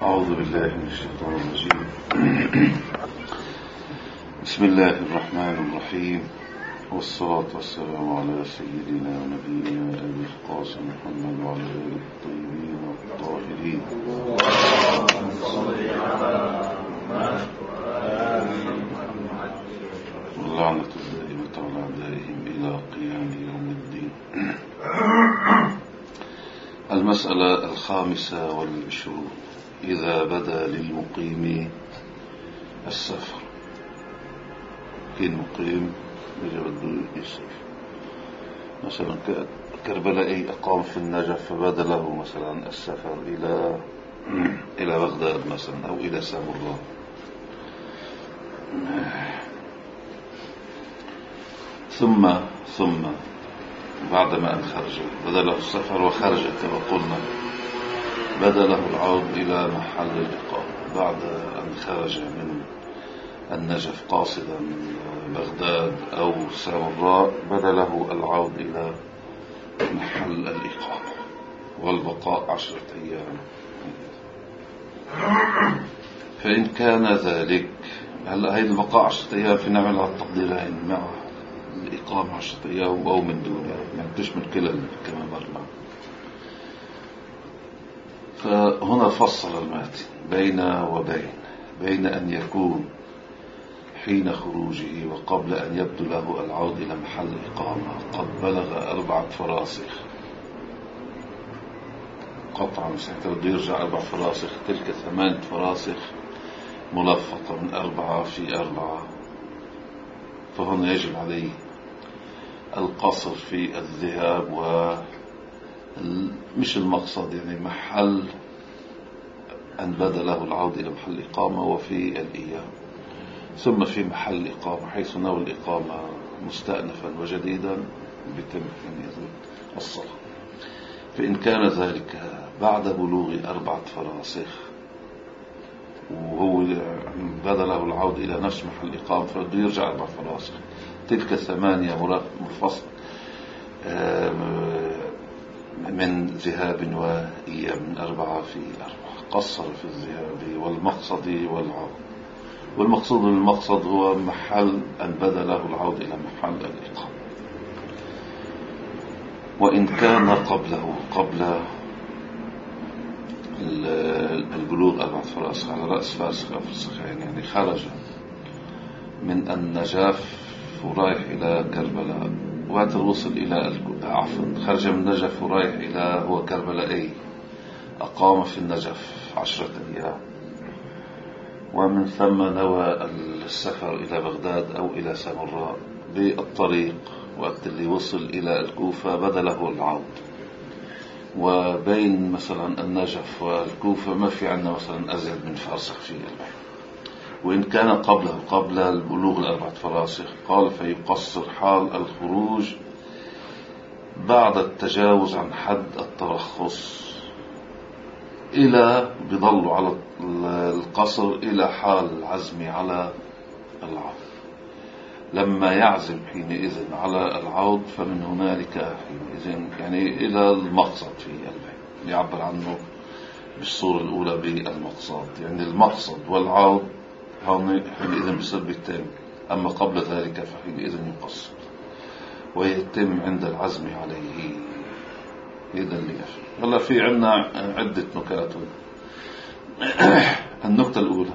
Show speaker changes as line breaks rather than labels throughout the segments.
أعوذ بالله من الشيطان الرجيم. بسم الله الرحمن الرحيم، والصلاة والسلام على سيدنا ونبينا أبي القاسم محمد وعلى آله الطيبين الطاهرين واللعنة الدائمة على أعدائهم إلى قيام يوم الدين. المسألة 25. إذا بدا للمقيم السفر، كين مقيم بده يسافر مثلا كربلائي أقام في النجف فبدا له مثلا السفر إلى بغداد مثلا أو إلى سامراء، ثم بعدما أن خرج بدا له السفر وخرج كما قلنا، بدا له العود إلى محل الإقامة بعد أن خرج من النجف قاصدا بغداد أو سامراء، بدا له العود إلى محل الإقامة والبقاء 10 أيام. فإن كان ذلك، هلا هيدا البقاء 10 أيام في نعمل على التقديرين مع الإقامة 10 أيام أو من دونها، يعني تشمل كلا كما مرنا. فهنا فصل الماتن بين أن يكون حين خروجه وقبل أن يبدو له العود إلى محل إقامة قد بلغ 4 فراسخ قطعا، ساعتها بده يرجع 4 فراسخ، تلك 8 فراسخ ملفقة من 4 في 4، فهنا يجب عليه القصر في الذهاب مش المقصد، يعني محل أن بدا له العود إلى محل إقامة وفي الإياب، ثم في محل إقامة حيث نوى الإقامة مستأنفا وجديدا بيتم الصلاة. فإن كان ذلك بعد بلوغ 4 فراسخ وهو بدا له العود إلى نفس محل الإقامة فبده يرجع 4 فراسخ، تلك 8 منفصل من ذهاب وإياب من 4 في 4، قصر في الذهاب والمقصد والعود. والمقصد هو محل أن بدا له العود إلى محل الإقامة. وإن كان قبل البلوغ 4 فراسخ على رأس فارسخ أو فرسخين، يعني خرج من النجف ورايح إلى كربلاء، وقت وصل إلى خرج من النجف ورايح إلى هو كربلاء، أقام في النجف 10 أيام، ومن ثم نوى السفر إلى بغداد أو إلى سامراء بالطريق. وقت اللي وصل إلى الكوفة بدا له العود، وبين مثلا النجف والكوفة ما في عندنا مثلا أزيد من فرسخ في البحر. وإن كان قبل البلوغ 4 فراسخ قال فيقصر حال الخروج بعد التجاوز عن حد الترخص، إلى بضل على القصر إلى حال العزم على العود. لما يعزم حينئذ على العود فمن هنالك حينئذ يعني إلى المقصد في البيت، يعبر عنه بالصورة الأولى بالمقصد، يعني المقصد والعود حينئذ بصير بالتام، أما قبل ذلك فحينئذ يقصر ويتم عند العزم عليه. هذا اللي يفعل. هلا في عنا عدة نكات. النكتة الأولى: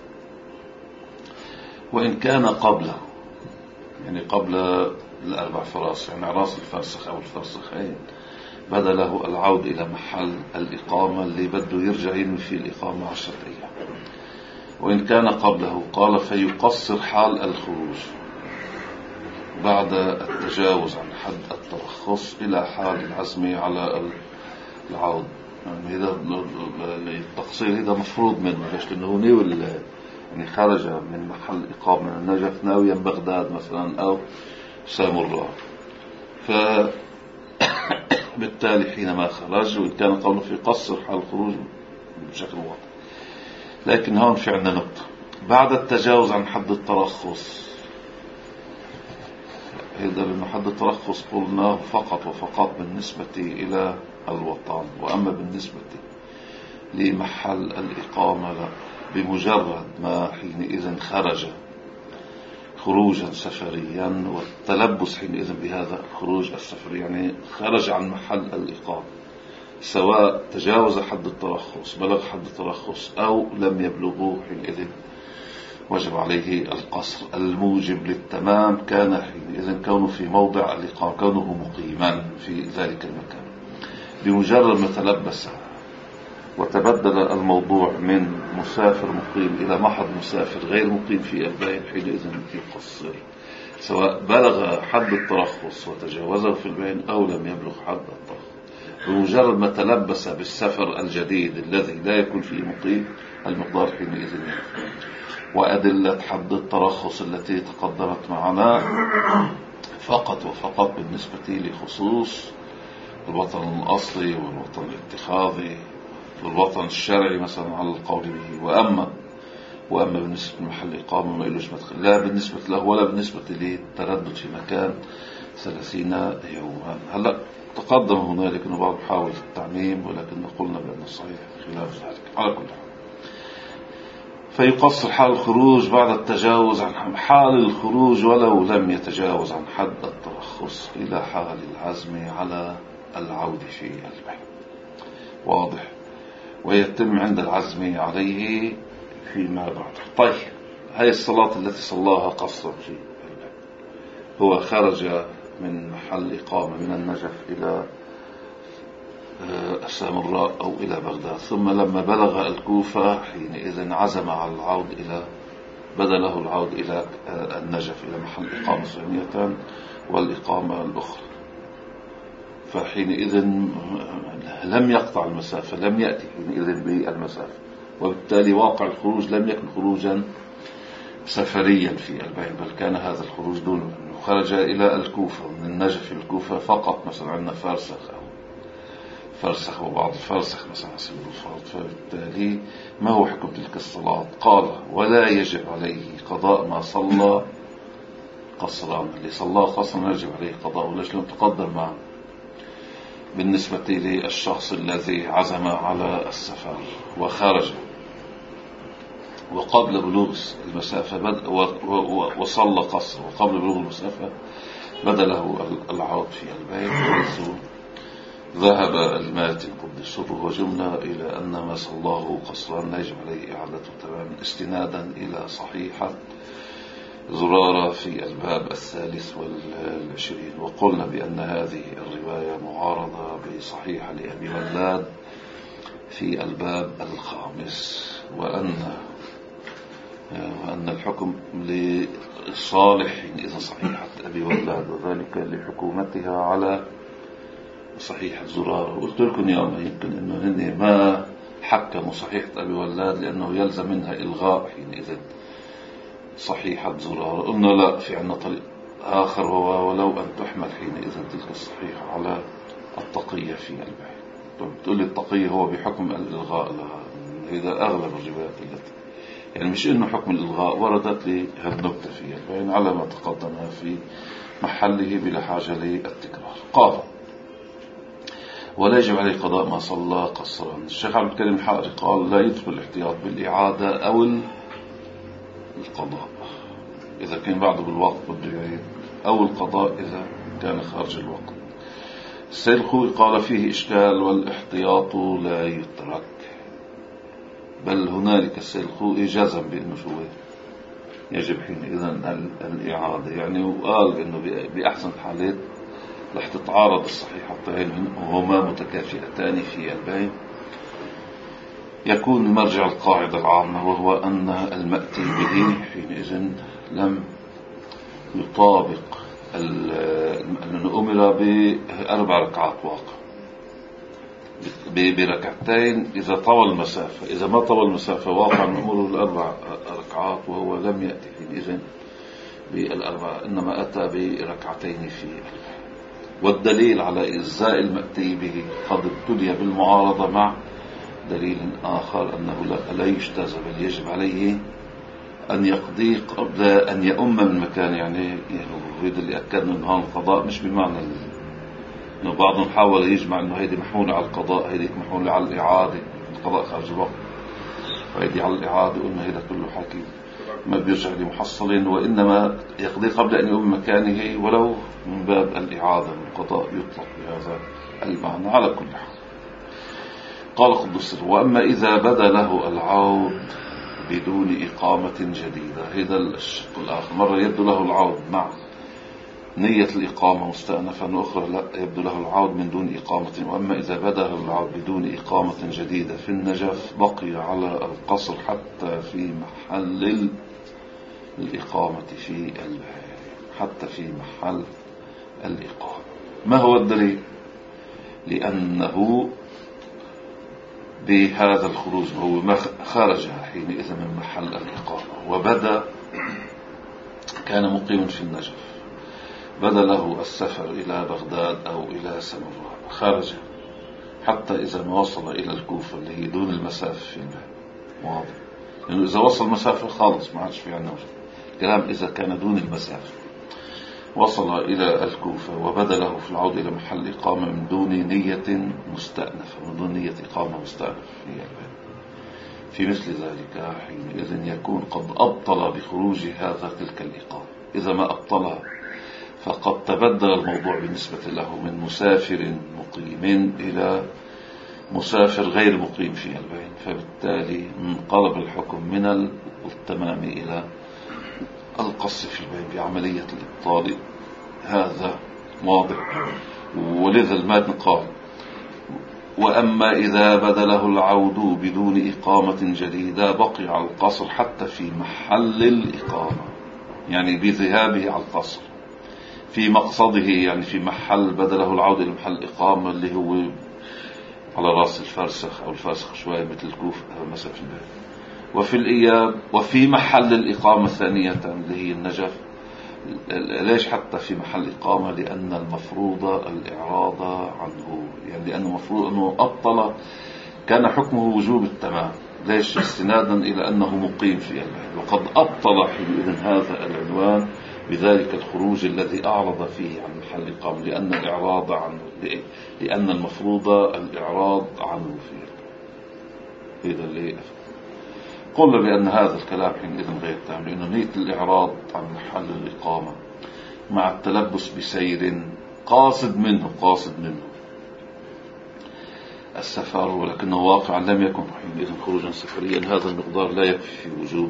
وإن كان قبله، يعني قبل 4 فراسخ، يعني راس الفرسخ أو الفرسخين، بدا له العود إلى محل الإقامة اللي بده يرجع ينوي فيه الإقامة 10 أيام. وإن كان قبله قال فيقصر حال الخروج بعد التجاوز عن حد الترخص إلى حال العزم على العود. يعني هذا التقصير هذا مفروض منه، ليش؟ لأنه ناوي، يعني خرج من محل إقامة من النجف ناويا بغداد مثلا أو سامراء، فبالتالي حينما خرج وإن كان قبله في قصر حال الخروج بشكل واضح. لكن هون في عندنا نقطة: بعد التجاوز عن حد الترخص. هذا لأنه حد الترخص قلناه فقط وفقط بالنسبة إلى الوطن، وأما بالنسبة لمحل الإقامة لا، بمجرد ما حينئذ خرج خروجا سفريا، والتلبس حينئذ بهذا الخروج السفري يعني خرج عن محل الإقامة، سواء تجاوز حد الترخص، بلغ حد الترخص أو لم يبلغه، حينئذ وجب عليه القصر الموجب للتمام. كان حينئذ كونه في موضع الإقامة، كونه مقيما في ذلك المكان. بمجرد ما تلبس وتبدل الموضوع من مسافر مقيم إلى محض مسافر غير مقيم في البيت، حينئذ يقصر، سواء بلغ حد الترخص وتجاوزه في البين أو لم يبلغ حد الترخص. بمجرد ما تلبس بالسفر الجديد الذي لا يكون فيه مقيم، المقدار حينئذ ينفع. وأدلة حد الترخص التي تقدمت معنا فقط وفقط بالنسبة لخصوص الوطن الأصلي والوطن الاتخاذي والوطن الشرعي مثلا على القول به. وأما بالنسبة لمحل إقامة ما يلوش مدخل، لا بالنسبة له ولا بالنسبة للتردد في مكان 30 يوما. هلأ تقدم هنالك أنه بعض حاول التعميم، ولكن قلنا بأن الصحيح خلاف ذلك. على كل حال، فيقصر حال الخروج بعد التجاوز عن حال الخروج ولو لم يتجاوز عن حد الترخص إلى حال العزم على العود في البيت. واضح؟ ويتم عند العزم عليه فيما بعد. طيب، هاي الصلاة التي صلاها قصرا في البيت، هو خرج من محل إقامة من النجف إلى السامراء أو إلى بغداد، ثم لما بلغ الكوفة حينئذ عزم على العود إلى بدله العود إلى النجف إلى محل إقامة ثانية والإقامة الأخرى، فحينئذ لم يقطع المسافة، لم يأتي حينئذ بالمسافة، وبالتالي واقع الخروج لم يكن خروجا سفريا في البيت، بل كان هذا الخروج دون أنه خرج إلى الكوفة من النجف الكوفة فقط. مثلا عندنا فرسخ وبعض الفرسخ مثلا سبيل الفرض، فبالتالي ما هو حكم تلك الصلاة؟ قال ولا يجب عليه قضاء ما صلى قصرا. اللي صلى قصرا يجب عليه قضاء، وليش لم تقدر معه بالنسبة للشخص الذي عزم على السفر وخرج وقبل بلوغ المسافة وصلى قصر، وقبل بلوغ المسافة بدا له العود في البيت، حيث ذهب الماتن قدس سره وجملة إلى أن ما صلاه قصرا لا يجب عليه إعادته تماما، استنادا إلى صحيحة زرارة في الباب 23. وقلنا بأن هذه الرواية معارضة بصحيحة لأبي ولاد في الباب 5، وأن الحكم لصالح إذا صحيحة أبي ولاد، وذلك لحكومتها على صحيحة زرارة. قلت لكم يوم يمكن أنه هن ما حكموا صحيحة أبي ولاد لأنه يلزم منها إلغاء حينئذ صحيحة زرارة. قلنا لا، في عنا طريق آخر، هو ولو أن تحمل حينئذ تلك الصحيحة على التقية في البيت. طب بتقول لي التقية هو بحكم الإلغاء لها، إذا أغلب الروايات التي يعني مش إنه حكم الإلغاء وردت لي هالنكتة في البيت على ما تقدم في محله بلا حاجة للتكرار. قال ولا يجب عليه قضاء ما صلى قصرا. الشيخ عبد الكريم الحائري قال لا يدخل الاحتياط بالإعادة أو القضاء إذا كان بعده بالوقت بده يعيد، أو القضاء إذا كان خارج الوقت. السيد الخوئي قال فيه إشكال والاحتياط لا يترك، بل هنالك السيد الخوئي جزم بأنه شو يجب حينئذ الإعادة، يعني وقال بأنه بأحسن الحالات رح تتعارض الصحيحتين وهما متكافئتان في البين، يكون مرجع القاعدة العامة، وهو أن المأتي به حينئذ لم يطابق أنه أمر ب4 ركعات واقع بركعتين إذا طول المسافة. إذا ما طول المسافة واقع أمره ب4 ركعات، وهو لم يأتي حينئذ ب4، إنما أتى بركعتين في البيت. والدليل على إجزاء المأتي به قد ابتلي بالمعارضة مع دليل آخر أنه لا يجتاز بل يجب عليه أن يقضي قبل أن يؤم من مكان. يعني يريد اللي أكدنا أنه هذا القضاء مش بمعنى أنه بعضهم حاول يجمع أنه هيدي محمولة على القضاء هيدي محمولة على الإعادة، قضاء خارج الوقت، ويدي على الإعادة. قلنا هذا كله حكي ما بيرجع لمحصل، وإنما يقضي قبل أن يقوم مكانه ولو من باب الإعادة. القضاء يطلق بهذا المعنى على كل حال. قال قدس: وأما إذا بدا له العود بدون إقامة جديدة. هذا الشق الآخر، مرة يبدو له العود مع نية الإقامة مستأنفا، وأخرى لا، يبدو له العود من دون إقامة. وأما إذا بدا له العود بدون إقامة جديدة في النجف بقي على القصر حتى في محل الإقامة في البيع، حتى في محل الإقامة. ما هو الدليل؟ لأنه بهذا الخروج هو خرج حينئذ من محل الإقامة، وبدأ كان مقيما في النجف، بدا له السفر إلى بغداد أو إلى سمراء، خرج حتى إذا ما وصل إلى الكوفة اللي هي دون المسافة في البيت. واضح؟ لأنه إذا وصل مسافة خالص ما عادش في عنا كلام. إذا كان دون المسافة وصل إلى الكوفة وبدا له في العودة إلى محل إقامة من دون نية مستأنفة، من دون نية إقامة مستأنفة في البيت، في مثل ذلك حينئذ يكون قد أبطل بخروج هذا تلك الإقامة. إذا ما أبطلها فقد تبدل الموضوع بالنسبة له من مسافر مقيم إلى مسافر غير مقيم في البيت، فبالتالي انقلب الحكم من التمام إلى القص في البيت بعملية الإبطال. هذا واضح. ولذا المتن قال: وأما إذا بدا له العود بدون إقامة جديدة بقي على القصر حتى في محل الإقامة، يعني بذهابه على القصر، في مقصده، يعني في محل بدا له العود إلى محل الإقامة اللي هو على رأس الفرسخ أو الفرسخ شوية مثل الكوفة أو مسافة البيت، وفي الإياب، وفي محل الإقامة الثانية اللي هي النجف. ليش حتى في محل إقامة؟ لأن المفروض الإعراض عنه، يعني لأنه مفروض أنه أبطل، كان حكمه وجوب التمام. ليش؟ استنادا إلى أنه مقيم في البيت، وقد أبطل حينئذ هذا العنوان بذلك الخروج الذي أعرض فيه عن محل الإقامة، لأن الإعراض عنه، لأن المفروض الإعراض عنه فيه. إذا اللي قلنا بأن هذا الكلام حينئذ غير تام، لأنه نية الإعراض عن محل الإقامة مع التلبس بسير قاصد منه السفر، ولكنه واقعا لم يكن حينئذ خروجا سفريا، هذا المقدار لا يكفي في وجوب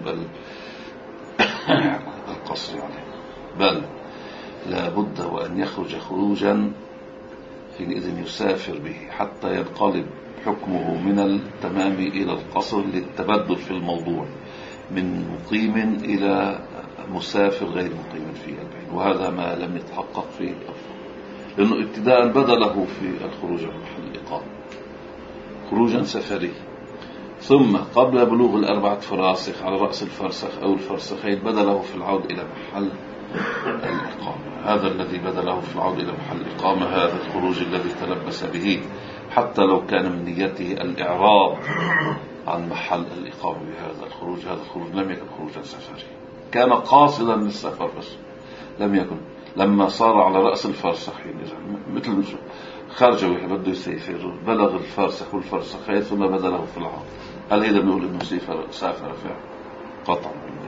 القصر عليه، بل لا بد وأن يخرج خروجا حينئذ يسافر به حتى ينقلب حكمه من التمام إلى القصر، للتبدل في الموضوع من مقيم إلى مسافر غير مقيم في البيت. وهذا ما لم يتحقق فيه الأفضل، لأنه ابتداء بدا له في الخروج عن محل الإقامة خروجا سفري، ثم قبل بلوغ 4 فراسخ على رأس الفرسخ أو الفرسخين بدا له في العود إلى محل الإقامة. هذا الذي بدا له في العود إلى محل الإقامة، هذا الخروج الذي تلبس به، حتى لو كان من نيته الإعراض عن محل الإقامة بهذا الخروج، هذا الخروج لم يكن خروجا سفري، كان قاصدا للسفر بس، لم يكن. لما صار على رأس الفرسخ مثل خرج بده يسافر، بلغ الفرسخ والفرسخين ثم بدا له في العود، هل هذا بنقول انه سافر فعلا؟ قطعا.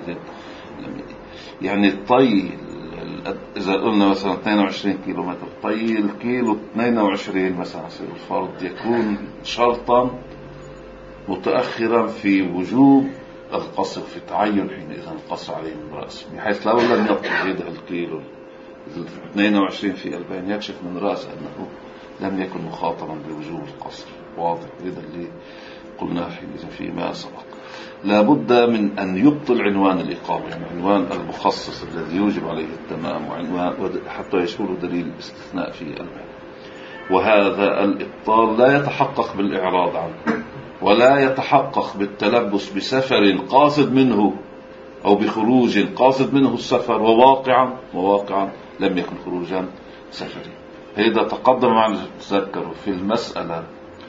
يعني الطي، إذا قلنا مثلا 22 كيلومتر، طي الكيلو 22 مثلا، الفرض يكون شرطا متأخرا في وجوب القصر، في تعين حينئذ القصر عليه من رأسه، بحيث لو لم يقضي هذا الكيلو 22 في البين يكشف من رأسه أنه لم يكن مخاطرا بوجوب القصر. واضح؟ هذا اللي قلناه حينئذ فيما سبق. لا بد من أن يبطل عنوان الإقامة، يعني عنوان المخصص الذي يوجب عليه التمام، وعنوان حتى يشمل دليل الاستثناء في البيان. وهذا الإبطال لا يتحقق بالإعراض عنه، ولا يتحقق بالتلبس بسفر قاصد منه أو بخروج قاصد منه السفر وواقعا لم يكن خروجا سفري. هذا تقدم معنا تذكروا في المسألة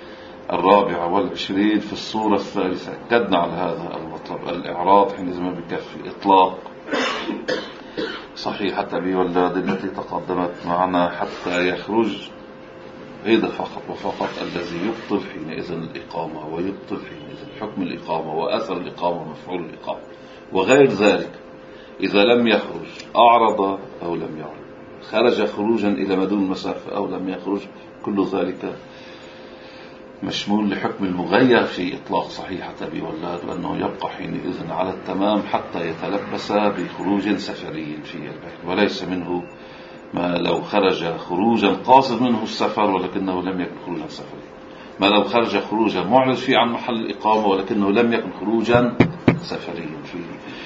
24 في الصورة الثالثة، أكدنا على هذا المطلب. الإعراض حينئذ ما بكفي إطلاق صحيحة أبي واللاد التي تقدمت معنا حتى يخرج هذا فقط وفقط الذي يبطل حينئذ الإقامة، ويبطل حينئذ حكم الإقامة وأثر الإقامة ومفعول الإقامة. وغير ذلك إذا لم يخرج، أعرض أو لم يعرض، خرج خروجا إلى مدون المسافة أو لم يخرج، كل ذلك مشمول لحكم المغير في إطلاق صحيحة أبي ولاد، وأنه يبقى حينئذ على التمام حتى يتلبس بخروج سفري في البيت، وليس منه ما لو خرج خروجا قاصد منه السفر ولكنه لم يكن خروجا سفريا، ما لو خرج خروجا معرض فيه عن محل الإقامة ولكنه لم يكن خروجا سفريا فيه.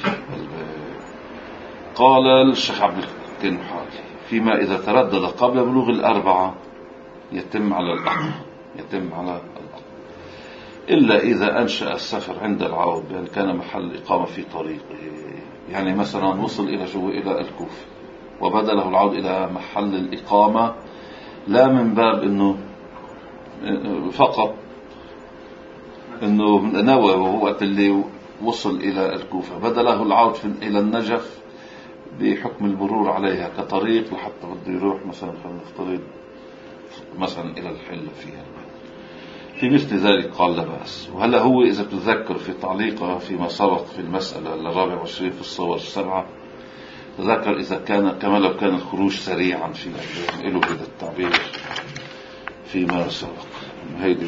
قال الشيخ عبد الكريم الحالي فيما إذا تردد قبل بلوغ الأربعة يتم على الأقل، إلا إذا أنشأ السفر عند العود بأن كان محل الإقامة في طريقه. يعني مثلا وصل إلى الكوفة وبدأ له العود إلى محل الإقامة، لا من باب أنه فقط أنه نوى وهو اللي وصل إلى الكوفة بدأ له العود إلى النجف بحكم المرور عليها كطريق لحتى بده يروح مثلا فلنفترض مثلا إلى الحل فيها، في مثل ذلك قال لا بأس. وهلا هو إذا تذكر في تعليقه فيما سبق في المسألة 24 في الصور السبعة، تذكر إذا كان كما لو كان الخروج سريعا في له هذا التعبير فيما سبق. هيدي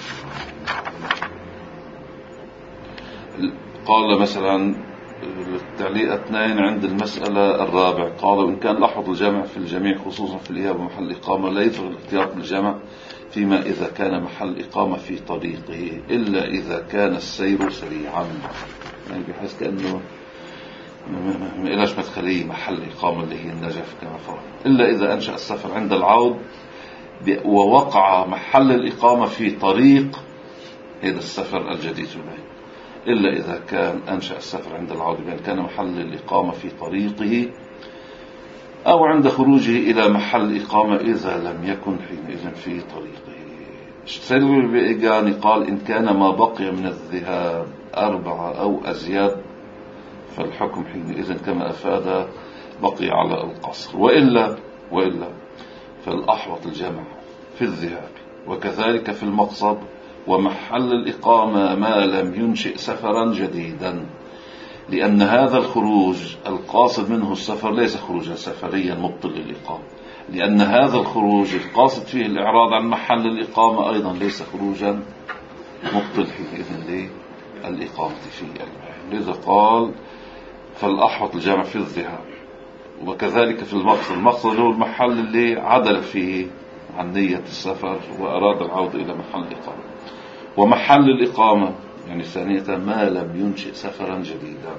قال مثلا التعليق 2 عند المسألة الرابع، قال إن كان لحظ الجمع في الجميع خصوصا في الإياب ومحل إقامة لا يفرق الاحتياط بالجمع فيما إذا كان محل إقامة في طريقه، إلا إذا كان السير سريعا، يعني بحيث كأنه ما إلاش مدخلية محل إقامة اللي هي النجف كما فرق، إلا إذا أنشأ السفر عند العود ووقع محل الإقامة في طريق هذا السفر الجديد المعين، إلا إذا كان أنشأ السفر عند العود بأن كان محل الإقامة في طريقه أو عند خروجه إلى محل الإقامة إذا لم يكن حينئذ في طريقه. سيد البيقاني قال إن كان ما بقي من الذهاب 4 أو أزياد فالحكم حينئذ كما أفاد بقي على القصر، وإلا فالأحوط الجمع في الذهاب وكذلك في المقصد ومحل الإقامة ما لم ينشئ سفرا جديدا، لأن هذا الخروج القاصد منه السفر ليس خروجا سفريا مبطل للإقامة، لأن هذا الخروج القاصد فيه الإعراض عن محل الإقامة أيضا ليس خروجا مبطل حينئذ للإقامة فيه. لذا قال فالأحوط الجمع في الذهاب وكذلك في المقصد هو المحل اللي عدل فيه عن نية السفر وأراد العودة إلى محل الإقامة، ومحل الإقامة يعني ثانية ما لم ينشئ سفرا جديدا.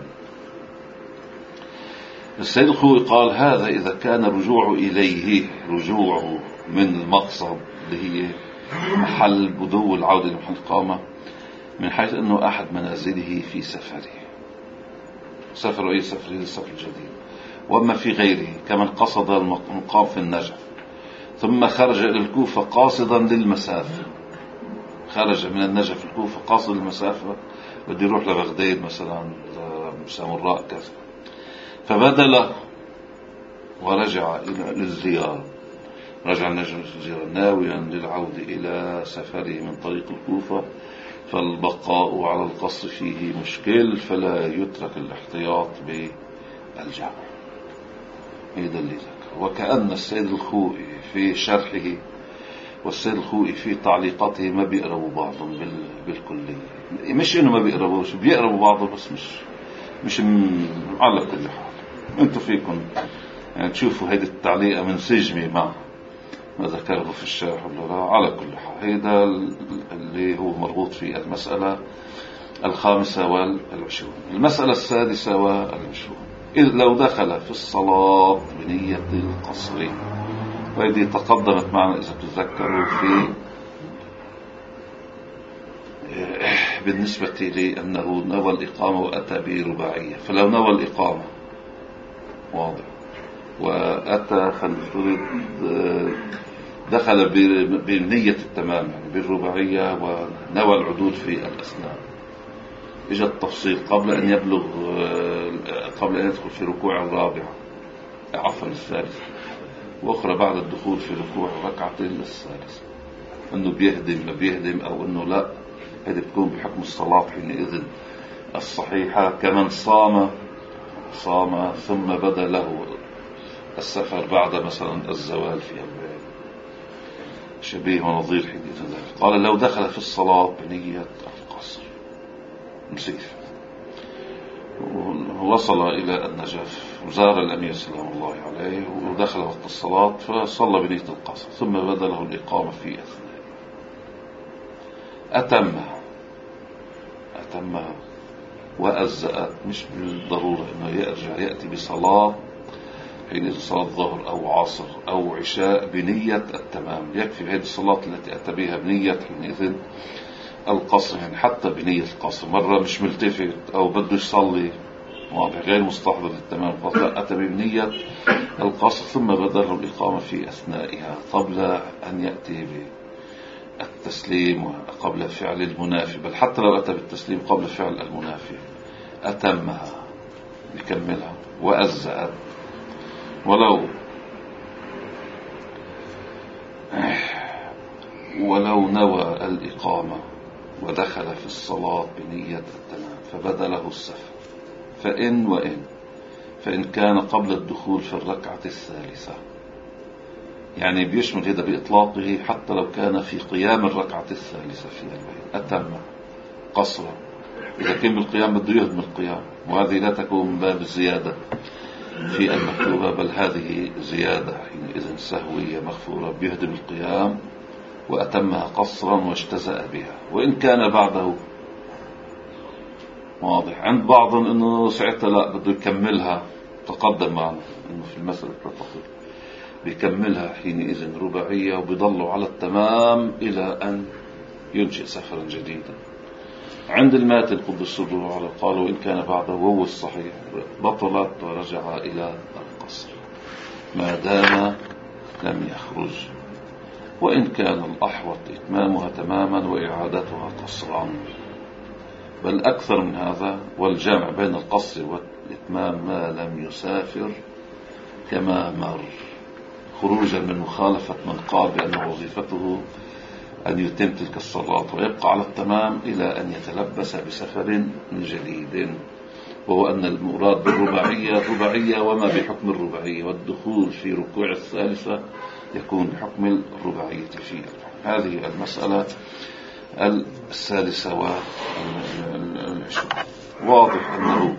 السيد الخوئي قال هذا إذا كان رجوعه من المقصد اللي هي محل بدو العودة إلى محل الإقامة من حيث أنه أحد منازله في سفره أي سفره للسفر الجديد، وأما في غيره كمن قصد المقام في النجف ثم خرج إلى الكوفة قاصدا للمسافة، خرج من النجف الكوفة قاصد للمسافة بده يروح لبغداد مثلا سامراء كذا، فبدل ورجع إلى للزيارة، رجع النجف للزيارة ناويا للعودة إلى سفره من طريق الكوفة، فالبقاء على القصر فيه مشكل، فلا يترك الاحتياط بالجمع. هذا اللي ذكر. وكأن السيد الخوئي في شرحه والسيد الخوئي في تعليقاته ما بيقربوا بعضهم بالكلية، مش انه ما بيقربوش، بيقربوا بعضهم بس مش على كل حال. انتوا فيكم يعني تشوفوا هيدي التعليقة من سجمي مع ما ذكره في الشرح ولا لا. على كل حال هذا اللي هو مربوط في المسألة 25. المسألة 26 إذ لو دخل في الصلاة بنية القصر، وهذه تقدمت معنا إذا تتذكروا في بالنسبة لأنه نوى الإقامة وأتى برباعية، فلو نوى الإقامة واضح وأتى فنفترض دخل بنية التمام يعني بالرباعية ونوى العدول في الأسنان، إجا التفصيل قبل أن يدخل في ركوع الرابعة عفوا الثالث، وأخرى بعد الدخول في ركوع ركعتين للثالث. أنه بيهدم ما بيهدم أو أنه لا، هذه بتكون بحكم الصلاة حينئذ الصحيحة. كمن صام ثم بدا له السفر بعد مثلا الزوال في الليل، شبيه ونظير حينئذ ذلك. قال لو دخل في الصلاة بنية القصر مسيف ووصل إلى النجف وزار الأمير سلام الله عليه ودخل وقت الصلاة فصلى بنية القصر ثم بدا له الإقامة في أثناء أتمها وأجزأت، مش بالضرورة أنه يرجع يأتي بصلاة حين صلاة ظهر أو عصر أو عشاء بنية التمام، يكفي بهذه الصلاة التي أتى بها بنية حينئذ القصر. يعني حتى بنية القصر مرة مش ملتفت أو بده يصلي واضح غير مستحضر للتمام، أتى بنية القصر ثم بدأ الإقامة في أثنائها قبل أن يأتي بالتسليم وقبل فعل المنافي، بل حتى لو أتى بالتسليم قبل فعل المنافي أتمها يكملها وأجزأت. ولو نوى الإقامة ودخل في الصلاة بنية التمام فبدا له السفر فإن كان قبل الدخول في الركعة الثالثة، يعني بيشمل هذا بإطلاقه حتى لو كان في قيام الركعة الثالثة في البيت أتم قصرا. إذا كان بالقيام بده يهدم القيام، وهذه لا تكون من باب الزيادة في المكتوبة، بل هذه زيادة حينئذ سهوية مغفورة، بيهدم القيام وأتمها قصرا واجتزأ بها. وإن كان بعده واضح عند بعض أنه ساعتها لا بده يكملها، تقدم معنا أنه في المسألة التفصيل بيكملها حينئذ رباعية وبيضلوا على التمام إلى أن ينشئ سفرا جديدا. عند الماتن قدس الروح على قالوا إن كان بعده وهو الصحيح بطلت ورجع إلى القصر ما دام لم يخرج، وإن كان الأحوط إتمامها تماما وإعادتها قصرا، بل أكثر من هذا والجمع بين القصر والإتمام ما لم يسافر كما مر، خروجا من مخالفة من قال بأن وظيفته أن يتم تلك الصلاة ويبقى على التمام إلى أن يتلبس بسفر جديد، وهو أن المراد بالرباعية وما بحكم الرباعية، والدخول في ركوع الثالثة يكون بحكم الرباعية فيه. هذه المسألة الثالثة والعشرون. واضح أنه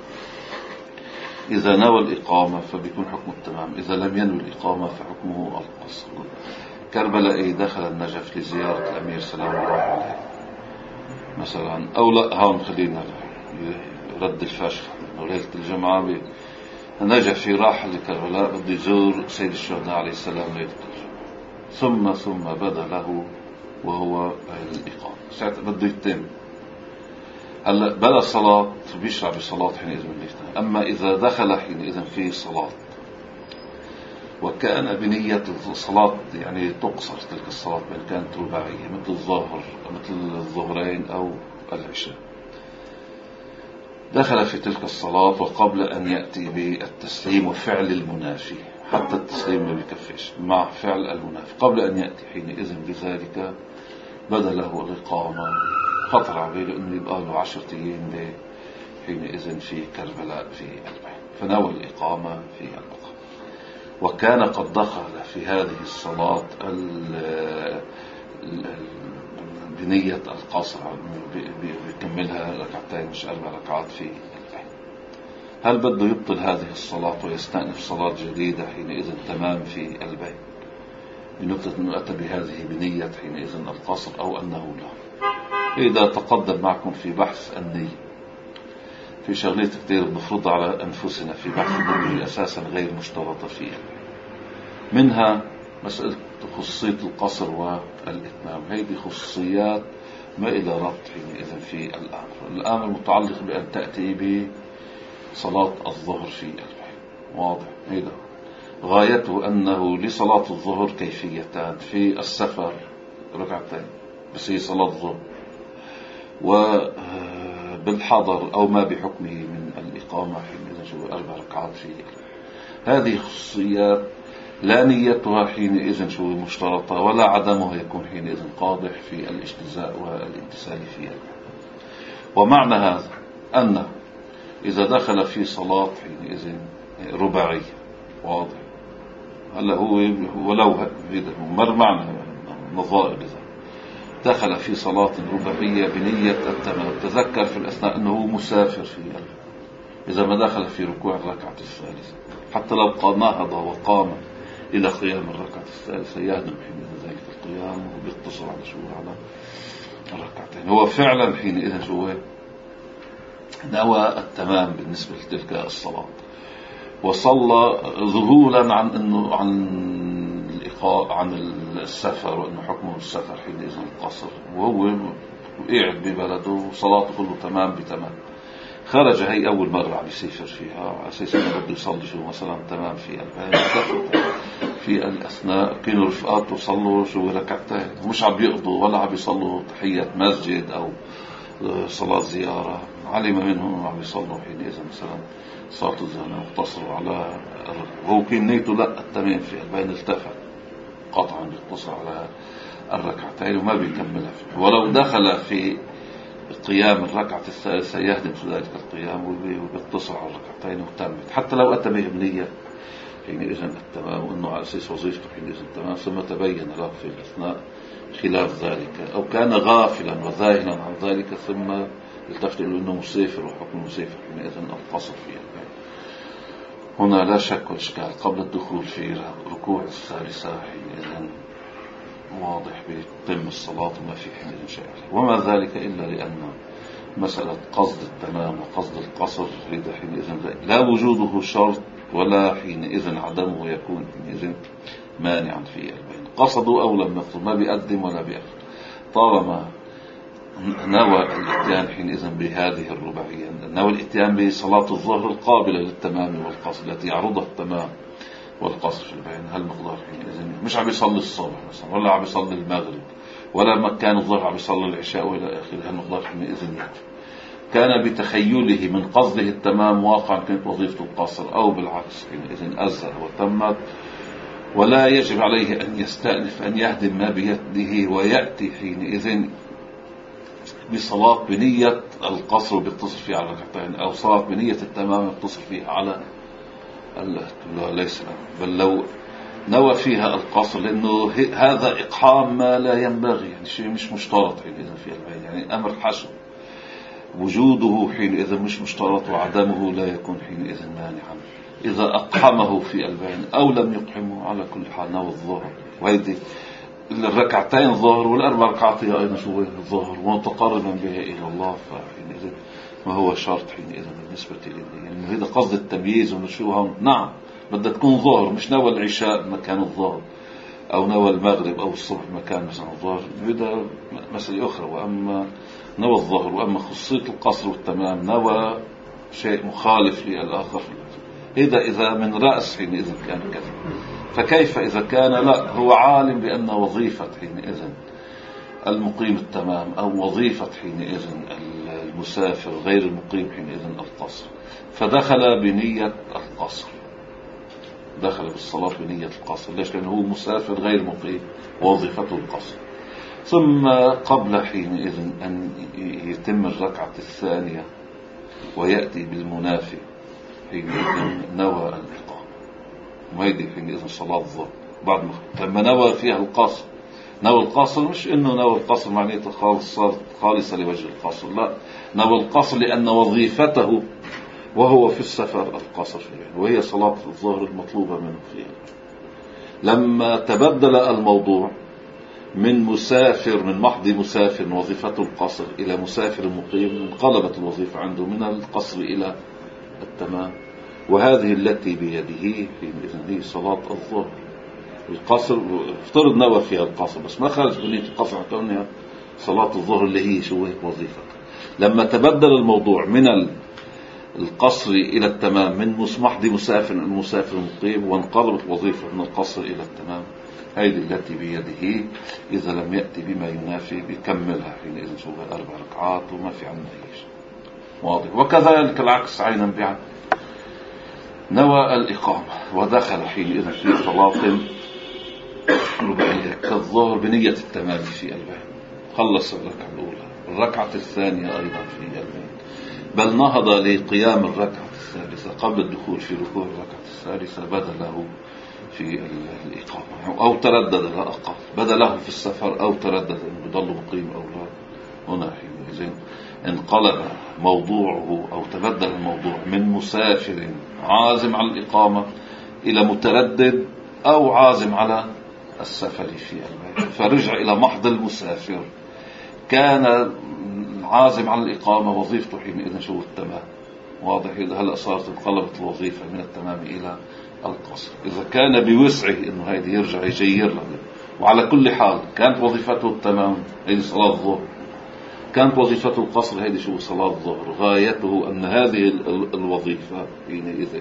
إذا نوى الإقامة فبيكون حكم التمام، إذا لم ينوي الإقامة فحكمه القصر. كربلاء دخل النجف لزيارة الأمير سلام الله عليه مثلا، أو لا هون خلينا رد الفشل ليلة الجمعة نجف في راحة لكربلاء بده يزور سيد الشهداء عليه السلام ليلة الجمعة، ثم بدا له وهو الإقامة ساعة بده يتم. هلا بلا صلاة بيشرع بصلاة حينئذ من الاثنين. أما إذا دخل حينئذ في صلاة وكان بنية الصلاة يعني تقصر تلك الصلاة بأن كانت رباعية مثل الظهر مثل الظهرين أو العشاء، دخل في تلك الصلاة وقبل أن يأتي بالتسليم وفعل المنافي، حتى التسليم ما بيكفيش مع فعل المنافي، قبل أن يأتي حينئذ بذلك بدا له الإقامة، خطر عليه أنه يبقى له 10 أيام حينئذ في كربلاء في البيت، فنوى الإقامة في البقاء. وكان قد دخل في هذه الصلاة بنية القصر، بيكملها ركعتين مش 4 ركعات في البيت. هل بده يبطل هذه الصلاة ويستأنف صلاة جديدة حينئذ تمام في البيت بنقطة أنه أتى بهذه بنية حينئذ القصر أو أنه لا؟ إذا تقدم معكم في بحث النية في شغلات كتير بنفرض على أنفسنا في بحث النية أساسا غير مشترطة فيها، منها مسألة خصوصية القصر والإتمام. هذه خصوصيات ما إلى ربط حينئذ في الأمر متعلق بأن تأتي بصلاة الظهر في البيت، واضح؟ هذا غايته أنه لصلاة الظهر كيفيتان، في السفر ركعتين بس هي صلاة الظهر، وبالحضر أو ما بحكمه من الإقامة حينئذ 4 ركعات في هذه خصوصيات لا نيتها حينئذ شو مشترطة ولا عدمها يكون حينئذ قادح في الاجتزاء والامتثال فيها. ومعنى هذا أن إذا دخل في صلاة حينئذ رباعية واضح، هلا هو ولو مر معنا نظائر لذا، دخل في صلاة رباعية بنية التمام، تذكر في الأثناء أنه مسافر في قلبه، إذا ما دخل في ركوع الركعة الثالثة حتى لو نهض وقام إلى قيام الركعة الثالثة يهدم حين ذلك القيام وبيتصل على شو على الركعتين. هو فعلا حينئذ شو نوى التمام بالنسبة لتلك الصلاة، وصلى ذهولا عن انه عن السفر، وانه حكمه السفر حينئذ القصر، وهو قاعد ببلده وصلاته كله تمام بتمام. خرج هي اول مرة عم يسافر فيها على اساس انه بده يصلي شو مثلا تمام في البيت، في الاثناء كانوا رفقاته صلوا شو ركعتين ومش عم بيقضوا ولا عم يصلوا تحية مسجد او صلاة زيارة، علم منهم عم يصلوا حينئذ مثلا صلاة الظهر مقتصروا على هو كان نيته لا التمام في البين، التفت قطعا بيقتصر على الركعتين وما بيكملها فيه. ولو دخل في قيام الركعة الثالثة يهدم في ذلك القيام وبيقتصر على الركعتين وتمت، حتى لو أتى به بنية حينئذ التمام وأنه على أساس وظيفته حينئذ التمام، ثم تبين له في الأثناء خلاف ذلك، أو كان غافلا وذاهلا عن ذلك ثم التفت له أنه مسافر وحكم المسافر حينئذ القصر فيه البيت. هنا لا شك وإشكال قبل الدخول في ركوع الثالثة حينئذ واضح بيتم الصلاة وما في حينئذ شيء عليه، وما ذلك إلا لأن مسألة قصد التمام وقصد القصر حينئذ لا وجوده شرط ولا حينئذ عدمه يكون حينئذ مانعا في البين. قصدوا أو لم يقصد ما بيقدم ولا بيأخر، طالما نوى الاتيان حينئذ بهذه الرباعية، نوى الاتيان بصلاة الظهر القابلة للتمام والقصر التي يعرضها التمام والقصر في البين، هالمقدار حينئذ مش عم يصلي الصبح مثلا ولا عم يصلي المغرب ولا مكان الظهر عم يصلي العشاء وإلى آخره، هالمقدار حينئذ يكفي. كان بتخيله من قصده التمام واقعا كانت وظيفته القصر، أو بالعكس حينئذ أزل وتمت، ولا يجب عليه أن يستأنف أن يهدم ما بيده ويأتي حينئذ بصلاة بنية القصر وبيتصل فيها على الركعتين، أو صلاة بنية التمام يتصل فيها على ليس، بل لو نوى فيها القصر، لأنه هذا إقحام ما لا ينبغي، يعني شيء مش مشترط حينئذ في البين، يعني أمر حشو وجوده حينئذ مش مشترط وعدمه لا يكون حينئذ مانعا إذا أقحمه في البين أو لم يقحمه. على كل حال نوى الظهر، وهيدي الركعتين الظهر والأربع ركعات هي أيضا شو الظهر ومتقربا بها إلى الله، فحينئذ ما هو شرط حينئذ بالنسبة لي، يعني هذا قصد التمييز ونشوها. نعم بدها تكون ظهر، مش نوى العشاء مكان الظهر أو نوى المغرب أو الصبح مكان مثلا الظهر، هذا مسألة أخرى. وأما نوى الظهر وأما خصية القصر والتمام نوى شيء مخالف للآخر، هذا إذا من رأس حينئذ كان كذا. فكيف إذا كان لا هو عالم بأن وظيفة حينئذ المقيم التمام أو وظيفة حينئذ المسافر غير المقيم حينئذ القصر، فدخل بنية القصر، دخل بالصلاة بنية القصر. ليش؟ لأنه هو مسافر غير مقيم وظيفته القصر، ثم قبل حينئذ أن يتم الركعة الثانية ويأتي بالمنافي حينئذ نوى الإقامة، وهيدي حينئذ صلاة الظهر بعد ما لما نوى فيها القصر. نوى القصر مش إنه نوى القصر معناته خالصة لوجه القصر، لا، نوى القصر لأن وظيفته وهو في السفر القصر فيه، وهي صلاة الظهر المطلوبة منه فيها. لما تبدل الموضوع من مسافر، من محض مسافر وظيفته القصر إلى مسافر مقيم، انقلبت الوظيفة عنده من القصر إلى التمام، وهذه التي بيده حينئذ هي صلاة الظهر. القصر افترض نوى فيها القصر بس ما خرج بنية القصر كونها صلاة الظهر اللي هي شو وظيفته. لما تبدل الموضوع من القصر إلى التمام، من محض مسافر المسافر المقيم، وانقلبت وظيفة من القصر إلى التمام، هذه التي بيده إذا لم يأتي بما ينافي بيكملها حينئذ شو 4 ركعات وما في عنه أي شيء. واضح. وكذلك العكس عينا بعين. نوى الإقامة ودخل حينئذ في صلاة رباعية كالظهر بنية التمام في قلبه، خلص الركعة الأولى، الركعة الثانية أيضا في قلبه، بل نهض لقيام الركعة الثالثة قبل الدخول في ركوع الركعة الثالثة، بدا له في الإقامة أو تردد، لا أقل بدا له في السفر أو تردد أنه يضل مقيم أو لا. هنا حينئذ انقلب موضوعه أو تبدل الموضوع من مسافر عازم على الإقامة إلى متردد أو عازم على السفر في قلبه، فرجع إلى محض المسافر. كان عازم على الإقامة وظيفته حينئذ شو التمام، واضح؟ إذا هلأ صارت انقلبت الوظيفة من التمام إلى القصر. إذا كان بوسعه إنه هيدي يرجع يجير له، وعلى كل حال كانت وظيفته التمام هيدي صلاة الظهر، كانت وظيفته القصر هيدي شو صلاة الظهر. غايته أن هذه الوظيفة حينئذ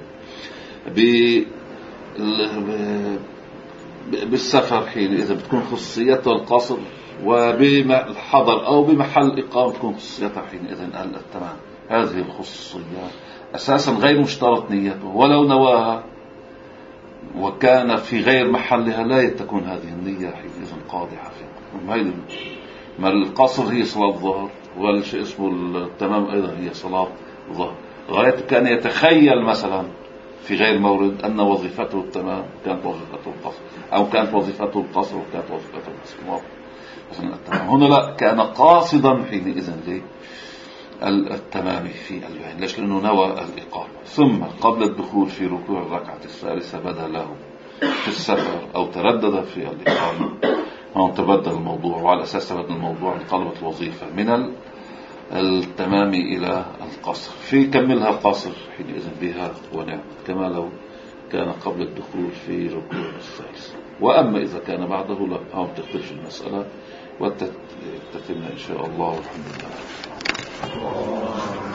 بالسفر حينئذ بتكون خصيتها القصر، وبالحضر أو بمحل إقامة تكون خصيتها حينئذ التمام. هذه الخصوصية أساسا غير مشترط نيته، ولو نواها وكان في غير محلها لا تكون هذه النية حينئذ قادحة فيها. ما القصر هي صلاة الظهر، والشيء اسمه التمام أيضا هي صلاة الظهر. غايته كان يتخيل مثلا في غير مورد أن وظيفته التمام كانت وظيفته القصر، أو كانت وظيفته القصر وكانت وظيفته القصر. هنا لا، كان قاصدا حينئذ للتمام في قلبه. ليش؟ لأنه نوى الإقامة. ثم قبل الدخول في ركوع الركعة الثالثة بدا له في السفر أو تردد في الإقامة. هون تبدل الموضوع، وعلى أساس تبدل الموضوع انقلبت الوظيفة من التمام إلى القصر. في كملها قصر حينئذ بها ونعم، كما لو كان قبل الدخول في ركوع الثالث. وأما إذا كان بعده لا، هون تختلف المسألة وتتم إن شاء الله والحمد لله.